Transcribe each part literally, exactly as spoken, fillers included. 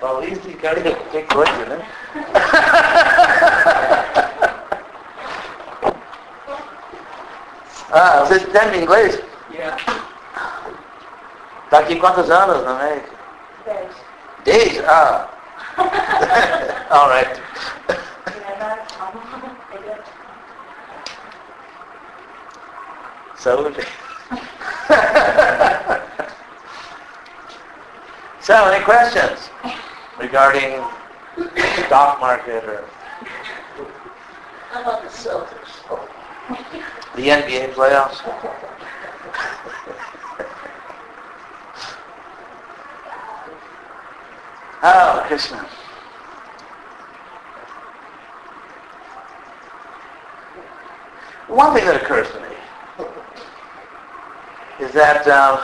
Oh, easy, cara, que coisa, né? Ah, você entende inglês? Yeah. Tá aqui quantos anos na América? Dez. Dez? Ah. All right. Saúde. So, any questions regarding stock market or How about the Celtics? the N B A playoffs? Oh, Krishna. One thing that occurs to me is that um,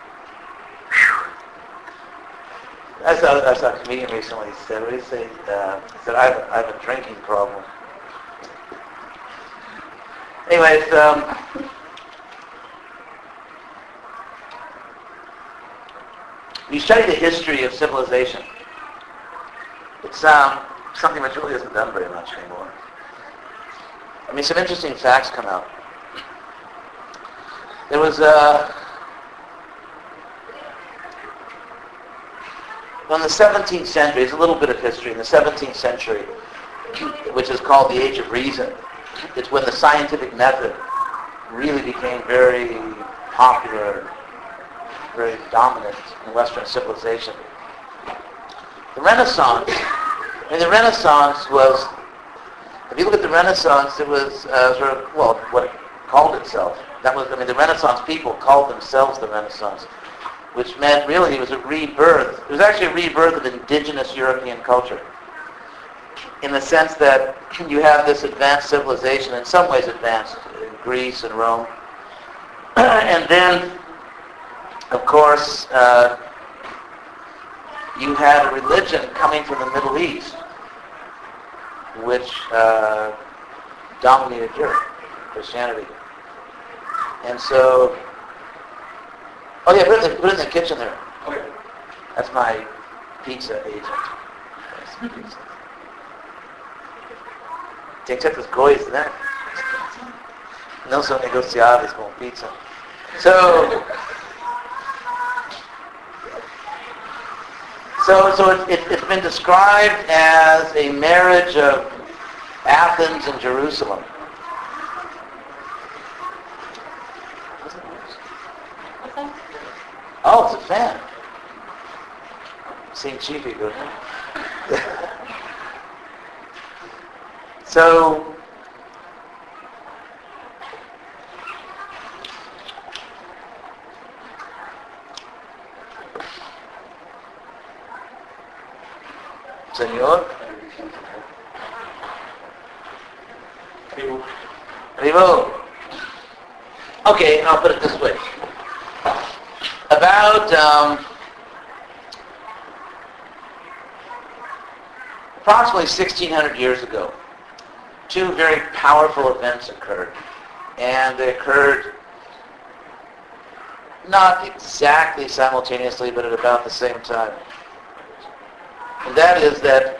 I saw, I saw a comedian recently said, what did he say? Uh, he said, I have, a, I have a drinking problem. Anyways, um, you study the history of civilization. It's um, something which really isn't done very much anymore. I mean, some interesting facts come out. There was uh, in the seventeenth century, there's a little bit of history, in the seventeenth century, which is called the Age of Reason. It's when the scientific method really became very popular, very dominant in Western civilization. The Renaissance, I mean, the Renaissance was, if you look at the Renaissance, it was uh, sort of, well, what it called itself. That was, I mean, the Renaissance people called themselves the Renaissance, which meant really it was a rebirth. It was actually a rebirth of indigenous European culture, in the sense that you have this advanced civilization, in some ways advanced, in Greece and Rome. And then, of course, uh, you had a religion coming from the Middle East, which uh, dominated Europe, Christianity. And so, oh yeah, put it in the, put it in the kitchen there. Okay. That's my pizza agent. That's pizza. Tem certas coisas, né? Não são negociáveis com pizza. So, so, so it, it, it's been described as a marriage of Athens and Jerusalem. Oh, it's a fan. Seems cheapy, doesn't it? So, Señor, Rivo. Okay, I'll put it this way. About um, approximately sixteen hundred years ago, two very powerful events occurred. And they occurred not exactly simultaneously, but at about the same time. And that is that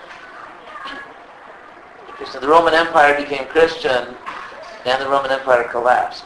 the Roman Empire became Christian and the Roman Empire collapsed.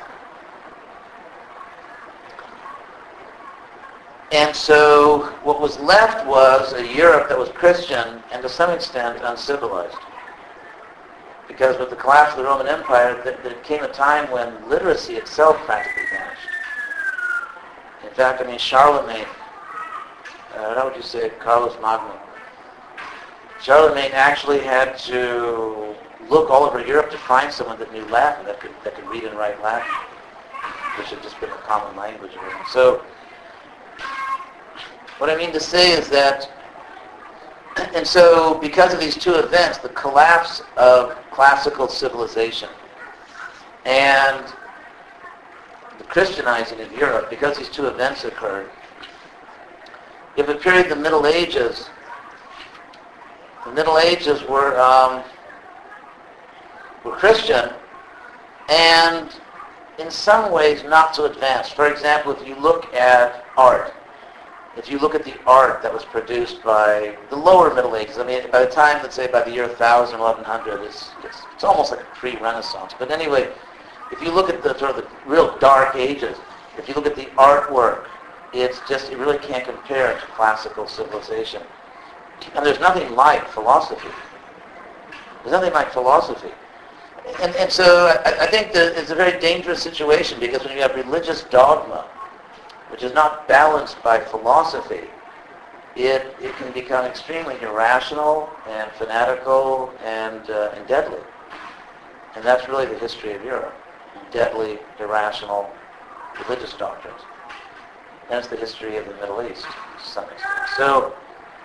And so what was left was a Europe that was Christian and to some extent uncivilized. Because with the collapse of the Roman Empire, there came a time when literacy itself practically vanished. In fact, I mean, Charlemagne, uh, how would you say it, Carlos Magno, Charlemagne actually had to look all over Europe to find someone that knew Latin, that could, that could read and write Latin, which had just been a common language. So, what I mean to say is that, and so because of these two events, the collapse of classical civilization and the Christianizing of Europe, because these two events occurred, you have a period, the Middle Ages. The Middle Ages were um, were Christian and in some ways not so advanced. For example, if you look at art, if you look at the art that was produced by the lower Middle Ages, I mean, by the time, let's say, by the year one thousand, eleven hundred, it's, it's, it's almost like a pre-Renaissance. But anyway, if you look at the sort of the real dark ages, if you look at the artwork, it's just, it really can't compare to classical civilization. And there's nothing like philosophy. There's nothing like philosophy. And, and so I, I think that it's a very dangerous situation, because when you have religious dogma, which is not balanced by philosophy, it, it can become extremely irrational and fanatical and, uh, and deadly. And that's really the history of Europe. Deadly, irrational, religious doctrines. And it's the history of the Middle East to some extent. So,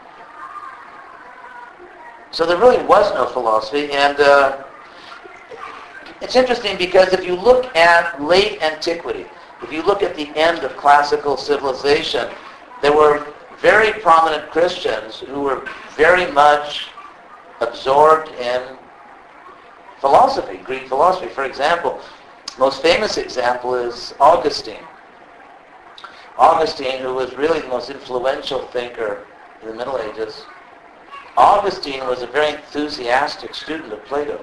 so there really was no philosophy, and uh, it's interesting because if you look at late antiquity, if you look at the end of classical civilization, there were very prominent Christians who were very much absorbed in philosophy, Greek philosophy. For example, most famous example is Augustine. Augustine, who was really the most influential thinker in the Middle Ages, Augustine was a very enthusiastic student of Plato.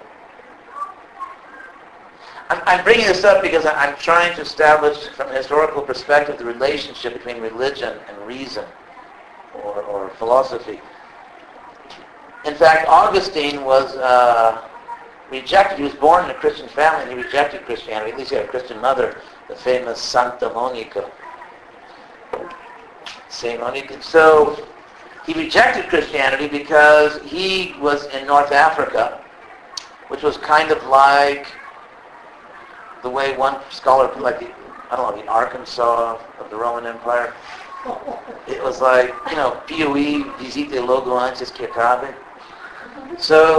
I'm, I'm bringing this up because I'm trying to establish from a historical perspective the relationship between religion and reason, or, or philosophy. In fact, Augustine was uh, rejected. He was born in a Christian family and he rejected Christianity. At least he had a Christian mother, the famous Santa Monica. Saint Monica. So he rejected Christianity because he was in North Africa, which was kind of like the way one scholar put, like the, I don't know, the Arkansas of the Roman Empire. It was like, you know, Piauí, visite logo antes que acabe. So,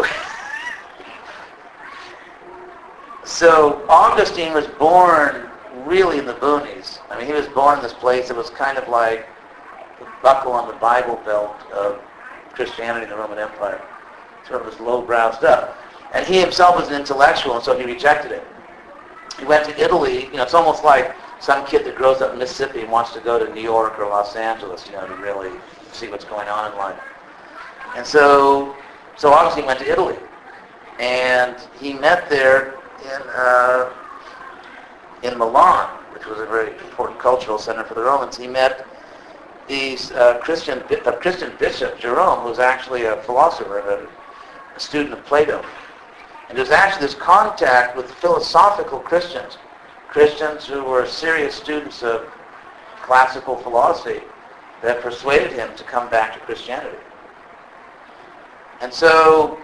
so Augustine was born really in the boonies. I mean, he was born in this place that was kind of like the buckle on the Bible belt of Christianity in the Roman Empire. Sort of this lowbrow stuff. And he himself was an intellectual, and so he rejected it. He went to Italy. You know, it's almost like some kid that grows up in Mississippi and wants to go to New York or Los Angeles, you know, to really see what's going on in life. And so, so Augustine went to Italy, and he met there in uh, in Milan, which was a very important cultural center for the Romans. He met these uh, Christian uh, Christian bishop Jerome, who was actually a philosopher, a, a student of Plato. And there's actually this contact with philosophical Christians, Christians who were serious students of classical philosophy, that persuaded him to come back to Christianity. And so,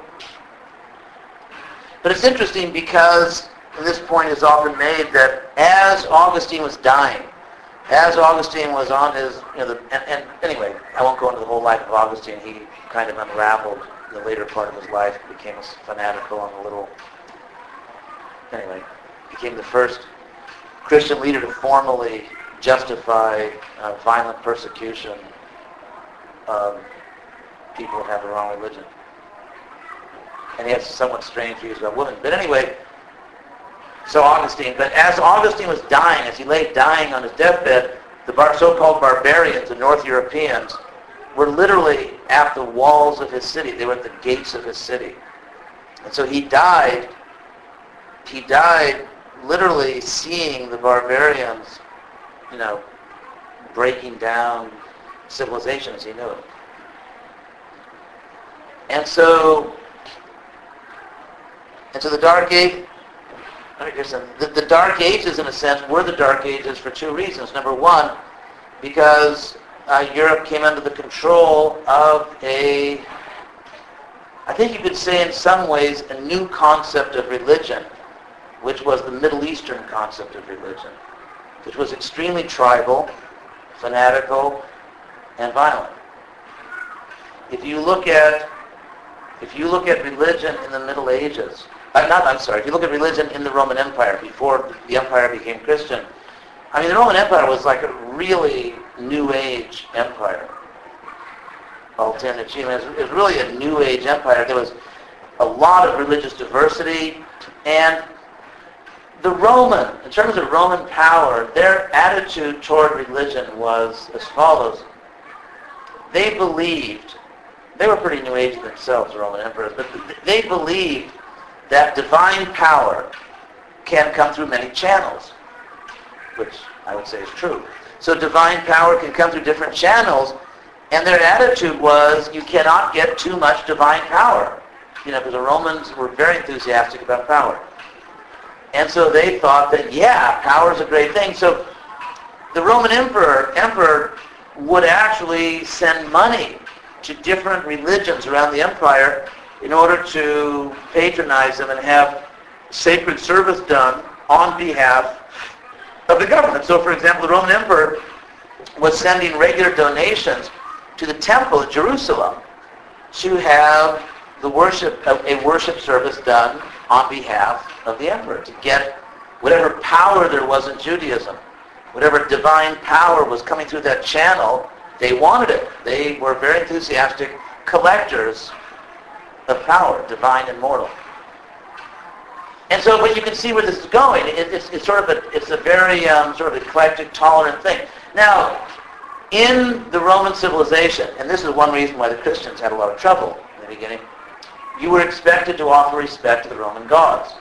but it's interesting because, and this point is often made, that as Augustine was dying, as Augustine was on his, you know, the, and, and anyway, I won't go into the whole life of Augustine. He kind of unraveled in the later part of his life, became a fanatical and a little, anyway, became the first Christian leader to formally justify uh, violent persecution of people who have the wrong religion. And he has somewhat strange views about women. But anyway, so Augustine, but as Augustine was dying, as he lay dying on his deathbed, the bar, so-called barbarians, the North Europeans, were literally at the walls of his city. They were at the gates of his city. And so he died, he died literally seeing the barbarians, you know, breaking down civilization as he knew it. And so, and so the Dark Age, the, the Dark Ages, in a sense, were the Dark Ages for two reasons. Number one, because uh, Europe came under the control of a, I think you could say in some ways, a new concept of religion, which was the Middle Eastern concept of religion, which was extremely tribal, fanatical, and violent. If you look at, if you look at religion in the Middle Ages, uh, not, I'm sorry, if you look at religion in the Roman Empire, before the empire became Christian, I mean, the Roman Empire was like a really New Age empire. Alternative, it was, it was really a New Age empire. There was a lot of religious diversity, and the Roman, in terms of Roman power, their attitude toward religion was as follows. they believed, they were pretty New Age themselves, the Roman emperors, but they believed that divine power can come through many channels, which I would say is true. So divine power can come through different channels, and their attitude was you cannot get too much divine power. You know, because the Romans were very enthusiastic about power. And so they thought that, yeah, power is a great thing. So the Roman emperor, emperor would actually send money to different religions around the empire in order to patronize them and have sacred service done on behalf of the government. So, for example, the Roman emperor was sending regular donations to the temple at Jerusalem to have the worship, a worship service done on behalf of the emperor, to get whatever power there was in Judaism, whatever divine power was coming through that channel. They wanted it. They were very enthusiastic collectors of power, divine and mortal. And so, but you can see where this is going. It, it's, it's sort of a, it's a very um, sort of eclectic, tolerant thing. Now, in the Roman civilization, and this is one reason why the Christians had a lot of trouble in the beginning, you were expected to offer respect to the Roman gods.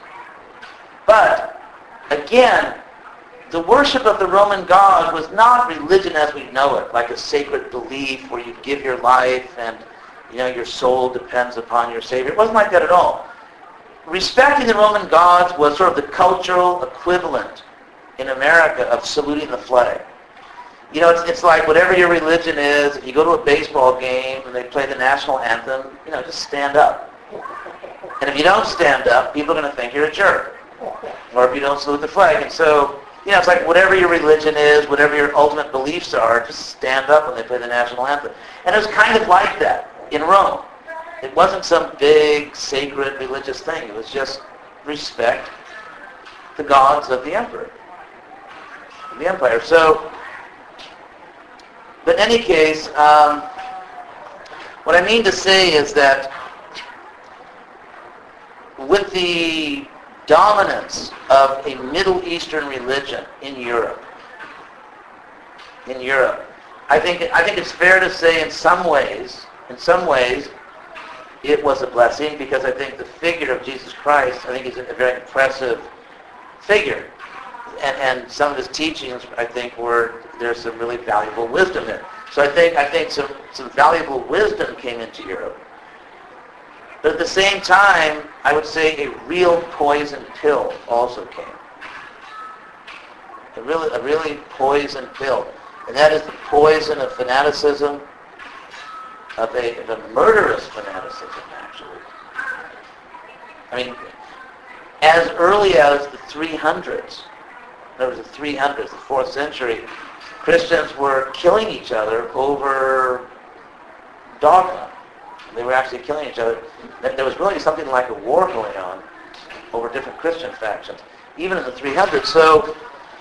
But, again, the worship of the Roman god was not religion as we know it, like a sacred belief where you give your life and, you know, your soul depends upon your Savior. It wasn't like that at all. Respecting the Roman gods was sort of the cultural equivalent in America of saluting the flag. You know, it's, it's like whatever your religion is, if you go to a baseball game and they play the national anthem, you know, just stand up. And if you don't stand up, people are going to think you're a jerk. Or if you don't salute the flag. And so, you know, it's like whatever your religion is, whatever your ultimate beliefs are, just stand up when they play the national anthem. And it was kind of like that in Rome. It wasn't some big, sacred, religious thing. It was just respect the gods of the emperor, of the empire. So, but in any case, um, what I mean to say is that with the dominance of a Middle Eastern religion in Europe, in Europe, I think I think it's fair to say in some ways, in some ways, it was a blessing, because I think the figure of Jesus Christ, I think he's a very impressive figure. And, and some of his teachings, I think, were, there's some really valuable wisdom there. So I think I think some, some valuable wisdom came into Europe. But at the same time, I would say a real poison pill also came. A really, a really poison pill. And that is the poison of fanaticism, of a, of a murderous fanaticism, actually. I mean, as early as the three hundreds, there was the three hundreds, the fourth century, Christians were killing each other over dogma. They were actually killing each other. There was really something like a war going on over different Christian factions, even in the three hundreds. So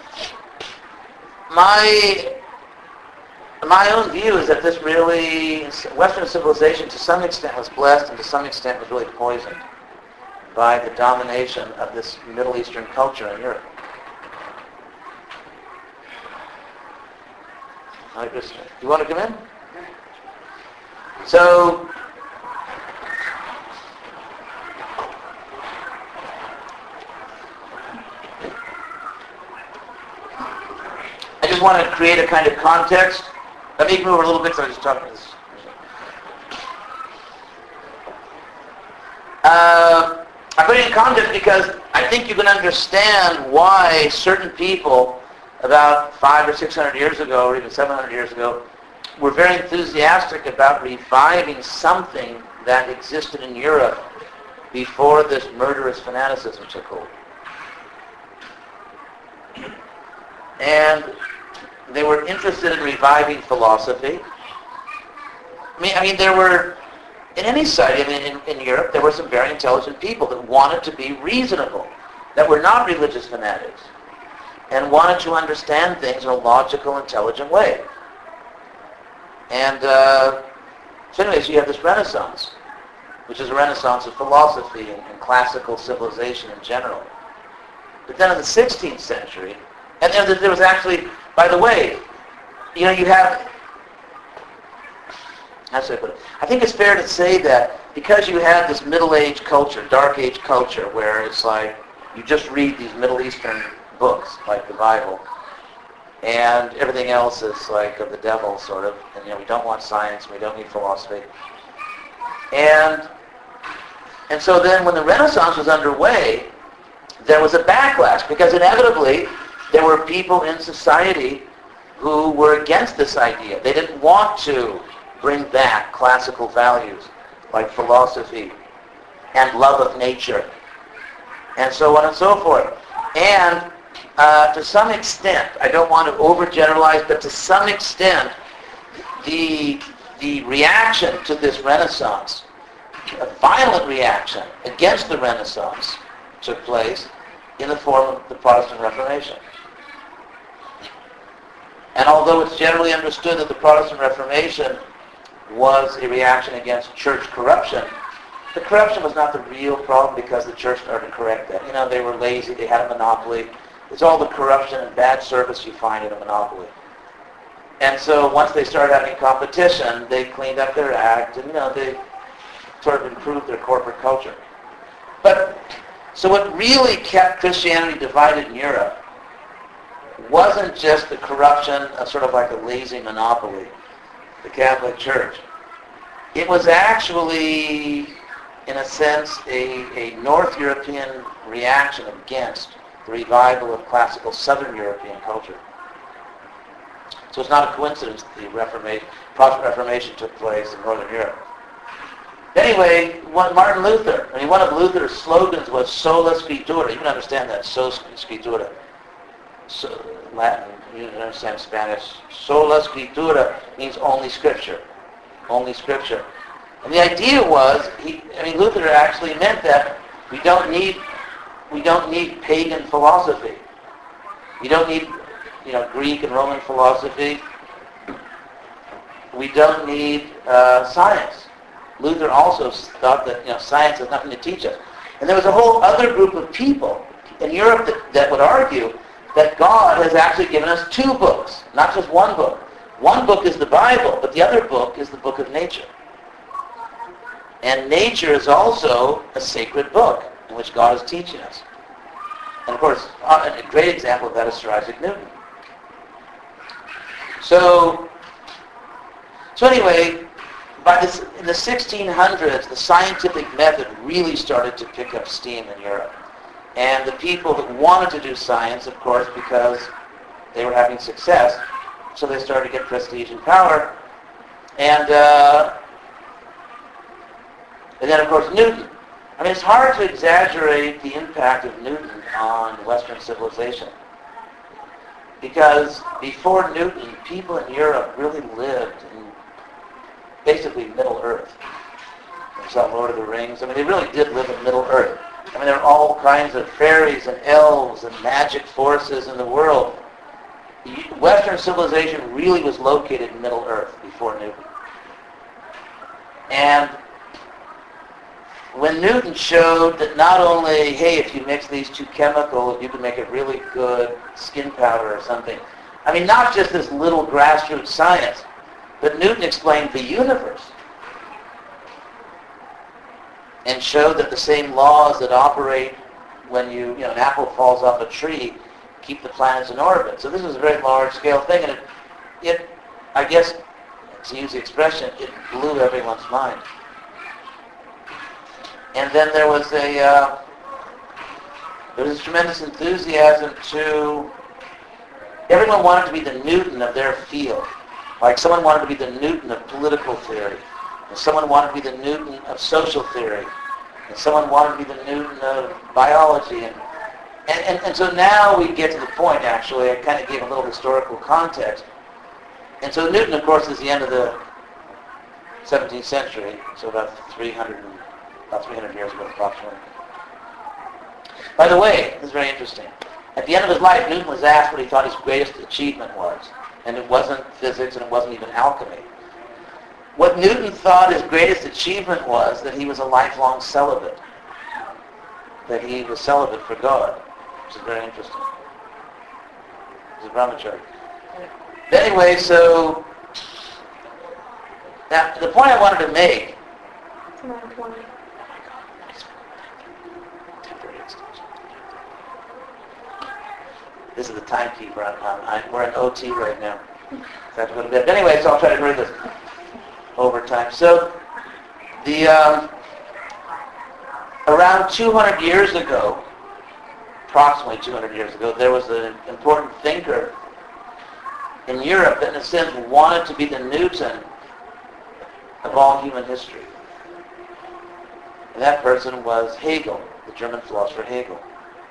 my my own view is that this really, Western civilization to some extent was blessed and to some extent was really poisoned by the domination of this Middle Eastern culture in Europe. You want to come in? So, I just want to create a kind of context. Let me move a little bit so I just talk about this. Uh, I put it in context because I think you can understand why certain people about five or six hundred years ago, or even seven hundred years ago, were very enthusiastic about reviving something that existed in Europe before this murderous fanaticism took hold. And they were interested in reviving philosophy. I mean, I mean, there were, in any society, I mean, in, in Europe, there were some very intelligent people that wanted to be reasonable, that were not religious fanatics, and wanted to understand things in a logical, intelligent way. And uh, so anyways, you have this Renaissance, which is a renaissance of philosophy and, and classical civilization in general. But then in the sixteenth century, and there, there was actually, by the way, you know, you have, how should I put it? I think it's fair to say that because you have this Middle Age culture, Dark Age culture, where it's like you just read these Middle Eastern books, like the Bible, and everything else is like of the devil, sort of. And you know, we don't want science, we don't need philosophy. And and so then when the Renaissance was underway, there was a backlash, because inevitably there were people in society who were against this idea. They didn't want to bring back classical values like philosophy and love of nature and so on and so forth. And uh, to some extent, I don't want to overgeneralize, but to some extent, the, the reaction to this Renaissance, a violent reaction against the Renaissance, took place in the form of the Protestant Reformation. And although it's generally understood that the Protestant Reformation was a reaction against church corruption, the corruption was not the real problem, because the church started to correct that. You know, they were lazy, they had a monopoly. It's all the corruption and bad service you find in a monopoly. And so once they started having competition, they cleaned up their act, and you know, they sort of improved their corporate culture. But so what really kept Christianity divided in Europe wasn't just the corruption of sort of like a lazy monopoly, the Catholic Church. It was actually, in a sense, a, a North European reaction against the revival of classical Southern European culture. So it's not a coincidence that the Reformation, Protestant Reformation took place in Northern Europe. Anyway, one, Martin Luther, I mean, one of Luther's slogans was sola scriptura. You can understand that, sola scriptura. So, Latin, you can understand Spanish. Sola scriptura means only Scripture. Only Scripture. And the idea was, he, I mean, Luther actually meant that we don't need, we don't need pagan philosophy. We don't need, you know, Greek and Roman philosophy. We don't need uh, science. Luther also thought that, you know, science has nothing to teach us. And there was a whole other group of people in Europe that, that would argue that God has actually given us two books, not just one book. One book is the Bible, but the other book is the book of nature. And nature is also a sacred book in which God is teaching us. And of course, a great example of that is Sir Isaac Newton. So, so anyway, by this, in the sixteen hundreds, the scientific method really started to pick up steam in Europe. And the people that wanted to do science, of course, because they were having success, so they started to get prestige and power. And, uh, and then, of course, Newton. I mean, it's hard to exaggerate the impact of Newton on Western civilization. Because before Newton, people in Europe really lived in basically Middle Earth. You saw Lord of the Rings. I mean, they really did live in Middle Earth. I mean, there are all kinds of fairies and elves and magic forces in the world. Western civilization really was located in Middle Earth before Newton. And when Newton showed that not only, hey, if you mix these two chemicals, you can make a really good skin powder or something. I mean, not just this little grassroots science, but Newton explained the universe and showed that the same laws that operate when you, you know, an apple falls off a tree keep the planets in orbit. So this was a very large-scale thing, and it, it, I guess, to use the expression, it blew everyone's mind. And then there was a uh, there was a tremendous enthusiasm to, everyone wanted to be the Newton of their field. Like someone wanted to be the Newton of political theory, and someone wanted to be the Newton of social theory, and someone wanted to be the Newton of biology. And, and, and, and so now we get to the point, actually, I kind of gave a little historical context. And so Newton, of course, is the end of the seventeenth century, so about three hundred, about three hundred years ago approximately. By the way, this is very interesting. At the end of his life, Newton was asked what he thought his greatest achievement was. And it wasn't physics, and it wasn't even alchemy. What Newton thought his greatest achievement was that he was a lifelong celibate. That he was celibate for God, which is very interesting. He's a brahmachari. Anyway, so Now, the point I wanted to make... nine twenty. This is the timekeeper. I'm, I'm, I'm, we're in O T right now. So I have to go to bed. But anyway, so I'll try to hurry this overtime. So, the um, around two hundred years ago, approximately two hundred years ago, there was an important thinker in Europe that, in a sense, wanted to be the Newton of all human history. And that person was Hegel, the German philosopher Hegel.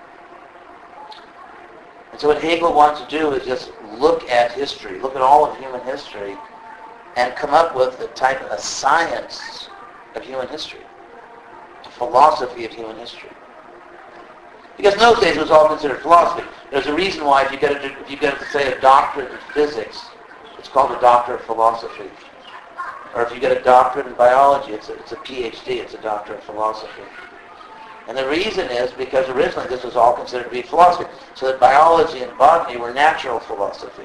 And so what Hegel wanted to do is just look at history, look at all of human history, and come up with a type of a science of human history, a philosophy of human history. Because in those days it was all considered philosophy. There's a reason why if you get a, if you get to say a doctorate in physics, it's called a doctor of philosophy. Or if you get a doctorate in biology, it's a, it's a P H D, it's a doctor of philosophy. And the reason is because originally this was all considered to be philosophy. So that biology and botany were natural philosophy.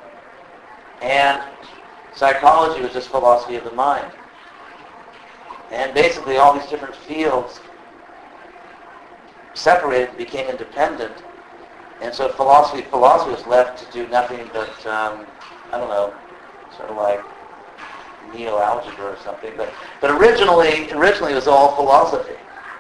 And psychology was just philosophy of the mind. And basically all these different fields separated and became independent. And so philosophy, philosophy was left to do nothing but, um, I don't know, sort of like neo-algebra or something. But, but originally, originally it was all philosophy.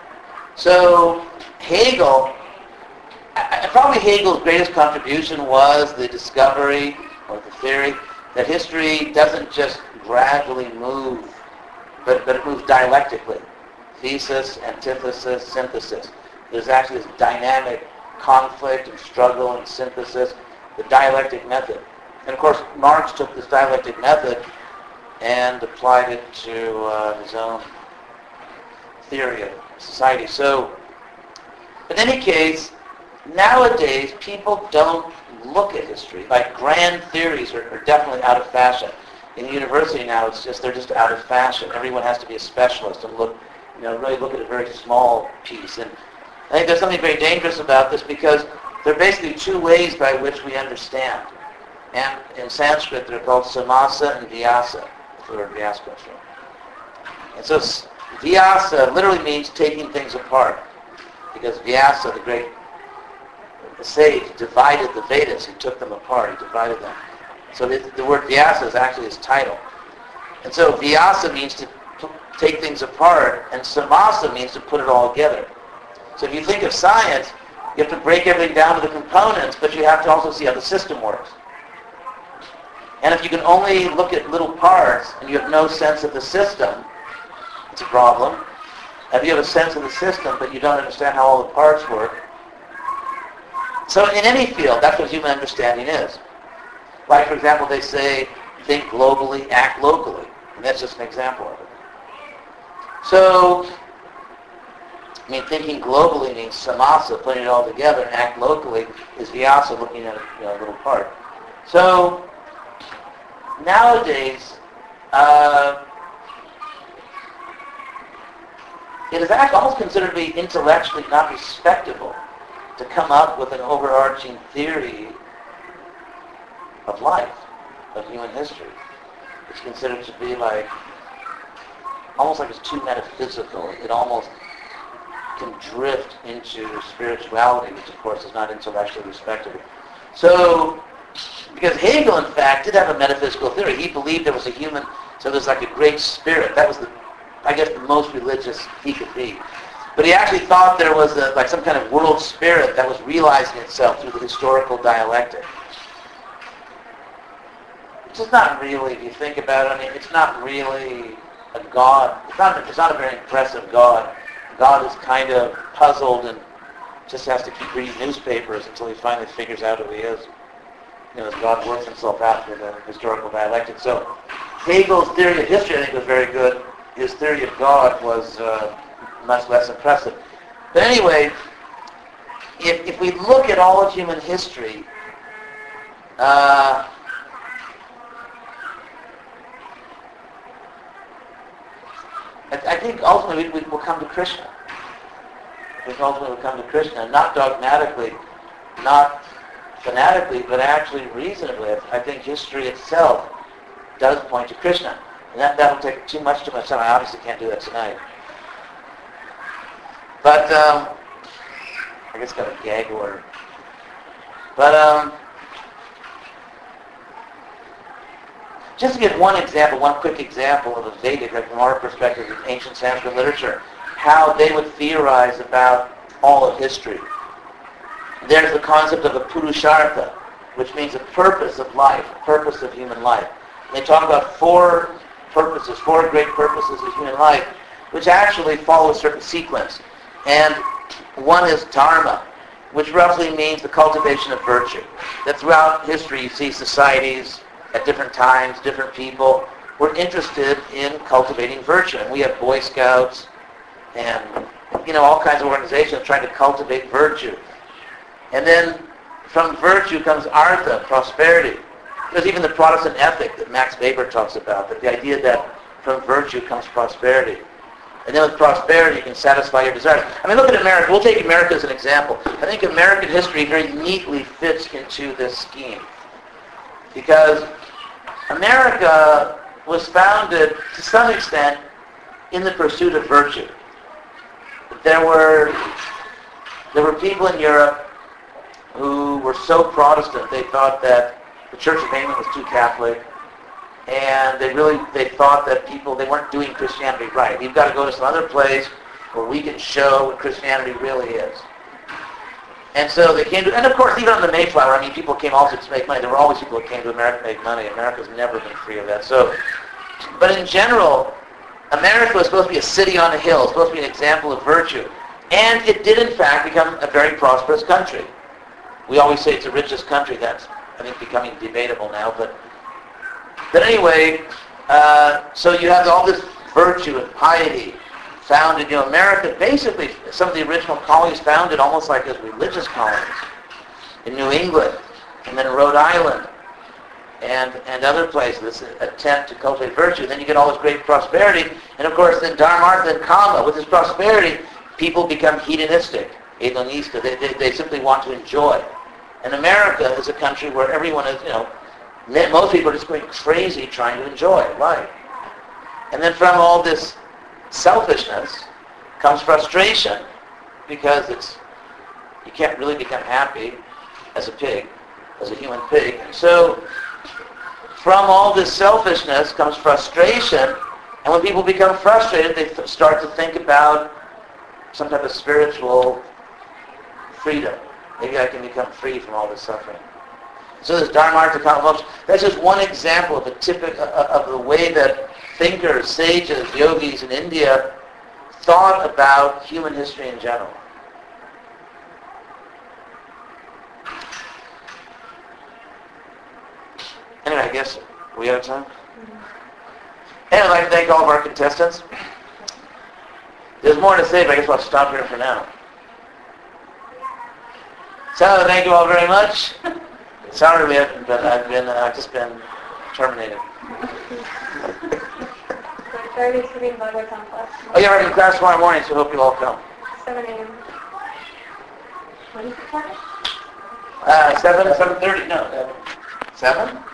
So Hegel, probably Hegel's greatest contribution was the discovery, or the theory, that history doesn't just gradually move, but, but it moves dialectically. Thesis, antithesis, synthesis. There's actually this dynamic conflict and struggle and synthesis, the dialectic method. And of course, Marx took this dialectic method and applied it to uh, his own theory of society. So, in any case, nowadays people don't look at history. Like grand theories are, are definitely out of fashion. In university now, it's just they're just out of fashion. Everyone has to be a specialist and look, you know, really look at a very small piece. And I think there's something very dangerous about this because there are basically two ways by which we understand. And in Sanskrit, they're called samasa and vyasa. That's where vyasa comes from. And so vyasa literally means taking things apart, because Vyasa, the great the sage, divided the Vedas. He took them apart. He divided them. So the, the word Vyasa is actually his title. And so Vyasa means to p- take things apart, and Samasa means to put it all together. So if you think of science, you have to break everything down to the components, but you have to also see how the system works. And if you can only look at little parts and you have no sense of the system, it's a problem. If you have a sense of the system, but you don't understand how all the parts work. So in any field, that's what human understanding is. Like, for example, they say, think globally, act locally. And that's just an example of it. So, I mean, thinking globally means samasa, putting it all together, and act locally is vyasa, looking at a you know, little part. So, nowadays, uh, it is actually almost considered to be intellectually not respectable to come up with an overarching theory of life, of human history. It's considered to be like, almost like it's too metaphysical. It almost can drift into spirituality, which of course is not intellectually respectable. So, because Hegel, in fact, did have a metaphysical theory. He believed there was a human, so there's like a great spirit. That was the I guess the most religious he could be. But he actually thought there was a, like some kind of world spirit that was realizing itself through the historical dialectic. Which is not really, if you think about it, I mean, it's not really a god. It's not, it's not a very impressive god. God is kind of puzzled and just has to keep reading newspapers until he finally figures out who he is. You know, as God works himself out through the historical dialectic. So Hegel's theory of history, I think, was very good. His theory of God was uh, much less impressive. But anyway, if, if we look at all of human history, uh, I, I think ultimately we, we will come to Krishna. I think ultimately we'll come to Krishna, not dogmatically, not fanatically, but actually reasonably. I think history itself does point to Krishna. And that, that'll take too much, too much time. I obviously can't do that tonight. But, um, I guess got a gag order. But, um, just to give one example, one quick example of a Vedic, like from our perspective, of ancient Sanskrit literature, how they would theorize about all of history. There's the concept of a purushartha, which means a purpose of life, a purpose of human life. And they talk about four purposes, four great purposes of human life, which actually follow a certain sequence. And one is dharma, which roughly means the cultivation of virtue. That throughout history you see societies at different times, different people were interested in cultivating virtue. And we have Boy Scouts and, you know, all kinds of organizations trying to cultivate virtue. And then from virtue comes artha, prosperity. There's even the Protestant ethic that Max Weber talks about, that the idea that from virtue comes prosperity. And then with prosperity you can satisfy your desires. I mean, look at America. We'll take America as an example. I think American history very neatly fits into this scheme. Because America was founded, to some extent, in the pursuit of virtue. There were, there were people in Europe who were so Protestant they thought that the Church of England was too Catholic, and they really they thought that people they weren't doing Christianity right. You've got to go to some other place where we can show what Christianity really is. And so they came to, and of course even on the Mayflower, I mean, people came also to make money. There were always people that came to America to make money. America's never been free of that. So, but in general, America was supposed to be a city on a hill, supposed to be an example of virtue, and it did in fact become a very prosperous country. We always say it's the richest country. That's, I think, becoming debatable now. But, but anyway, uh, so you have all this virtue and piety founded. You know, America, basically, some of the original colonies founded almost like as religious colonies in New England, and then Rhode Island, and and other places. This attempt to cultivate virtue. Then you get all this great prosperity, and of course, then Dharmartha and Kama. With this prosperity, people become hedonistic. Hedonista. They, they, they simply want to enjoy. And America is a country where everyone is, you know, most people are just going crazy trying to enjoy life. And then from all this selfishness comes frustration, because it's you can't really become happy as a pig, as a human pig. And so from all this selfishness comes frustration, and when people become frustrated, they f- start to think about some type of spiritual freedom. Maybe I can become free from all this suffering. So this Dharmartha Kama Moksha, that's just one example of a typic of the way that thinkers, sages, yogis in India thought about human history in general. Anyway, I guess we out of time? And I'd like to thank all of our contestants. There's more to say, but I guess I'll stop here for now. So, thank you all very much. Sorry we haven't been, I've been, uh, I've just been terminated. Third is reading Bhagavatam class. Oh yeah, we're in class tomorrow morning, so hope you all come. seven a.m. When is the class? Uh, seven, seven thirty, no, seven?